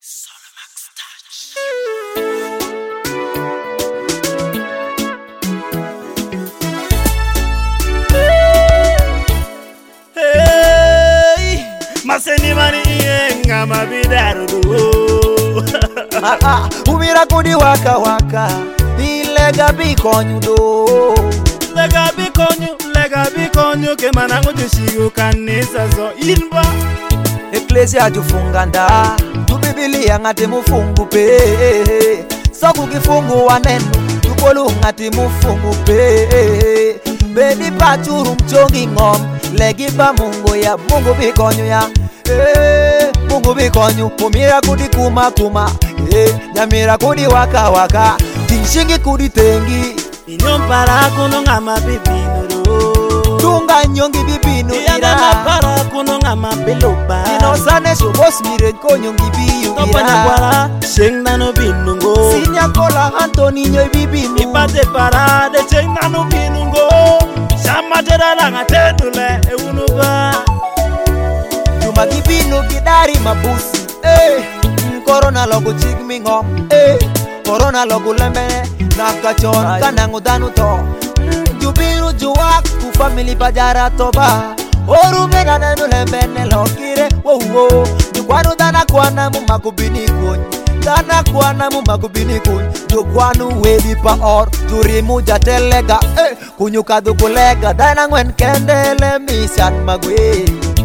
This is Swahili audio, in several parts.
Solomax Touch. Hey, maseni mani yenga mabidarudu. Umira kudi waka waka, ilega bikonyu do. Lega bikonyu ke manangu tushigo kanisa zo inba. Eklesia jufunganda, tu Biblia ngati mufungu pe. Soku kifungu wa neno, tukolu ngati mufungu pe. Bedi pachuru mchongi ngom, legi ba Mungu ya Mungu bikonyu ya. Mungu bikonyu, umira kudi kuma kuma. Nyamira kudi waka waka, tinshingi kudi tengi. Inyompara kuno ngama bibinu do. Tunga nyongi bibinu ira. Iyana para kuno ngama beloba. Inosane shobos mire konyongi biyu ira. Topanya kwara, sheng nano binungo. Sinya kola Anthony nyoy bibinu. Ipate parade, sheng nano binungo. Shama tera langa tendule, eunuba. Juma bibinu gidari mabusi. Corona logo chigmingo. Corona logo lembene. Nakachon kanangu danu to. Jubiru juwak ku family pajara toba. Orume na nanu lembene lokire. Wow. Jukwanu dana kwana mu makubini kun. Dana kwana mu makubini kun. Jukwanu wedi pa or. Jurimu jatelega. Kunyuka dukulega. Dana ngwen kendele misan magwe.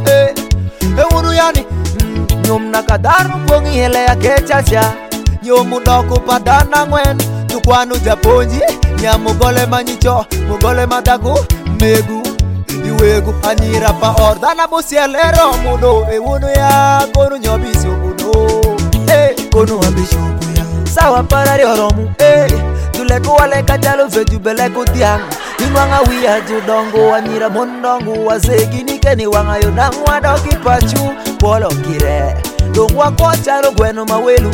Unu yani. Nyum nakadaru pongi hele ya kechasha. Nyomu doku padana ngwen. Jukwanu japonji. Nyamugole manyicho. Mugole madaku. Megu. Iwegu anira pa ordana musielero mudo. Unu ya konu nyobisu mudo. Konu wabishu ya. Sawa parari oromu. Juleku wale kajalo veju beleku tiang. Inwanga wia judongo wanira mondongo. Wazegi nikeni wanga yonangu wadoki pachu. Polo kire. Dongwa kocharo gwenu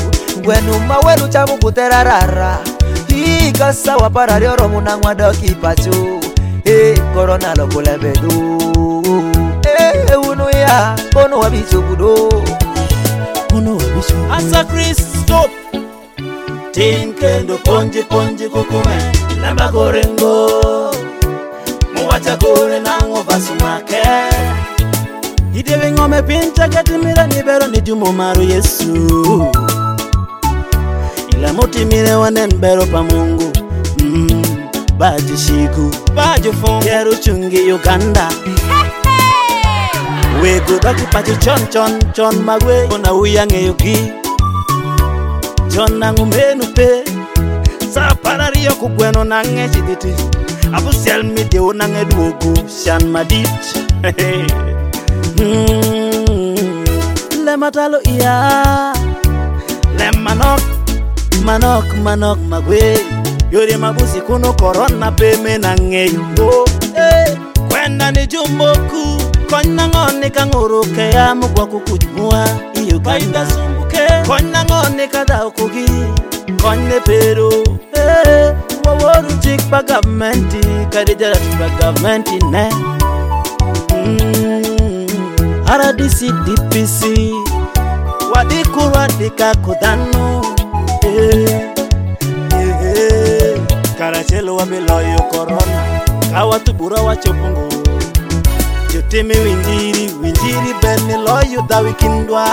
mawelu chamu kuterarara. Hii kasa waparari oromu nangwa doki pachu. Corona loko lebedo. Unu ya kono wabicho kudo. Kono wabicho Asa Kristo Tinkendo ponji kukume Lamba gorengo Muwacha gore nango basumake Idewe ngome pincha katimira nibero nijumo maru Yesu Ila mutimire wanen bero pa Mungu Baji shiku Baji fong Yeru chungi Uganda Wego doki pachi chon magwe Ona uyange yugi Chon nangu menu pe Sa parario kugweno nange chiditi Abu sel mideo nange duogu Shan madit Le matalo iya Le manok magwe Yori mabusi kuno corona pe me nange yugo Kwenda ni jumboku Kona ngone kanguruke ya mugwa kukujumua Iyo kainda sumbuke Kona ngone kada ukugi Kone pero Waworu chikpa governmenti Kadijara chikpa governmenti ne RDC DPC Wadikuru wadika kudanu Karachelo wabeloyo corona Kawatu bura wachopungu Jotemi winjiri beni loyo da wikindwa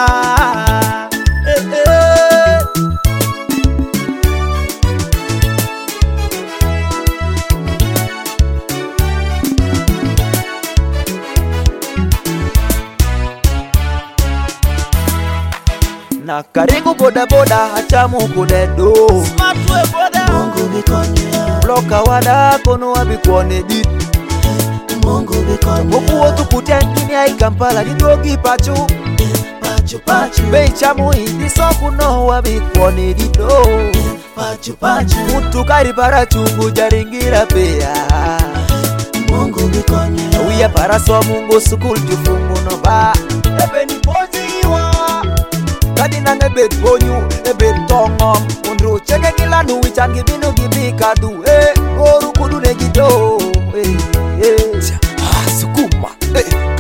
Na karibu boda hachamu kudedo. Smartwe boda Mungu bikonyu ya. Bloka wada kono wabikuone dit. Mungu bikonyu Mungu wotu kutengini ya Kampala Nitogi pachu Pachu Bei chamu hindi soku no wabikuone dito Pachu Mutu kari para chungu jaringira pea. Mungu bikonyu Uya para so Mungu sukul jufungu no ba. Ebe ni pozi iwa Kadi nange bet bonyu ebe tongom. Undru cheke kila nuwi changi binu gibi kadu. Oru kudu negido. Sukuma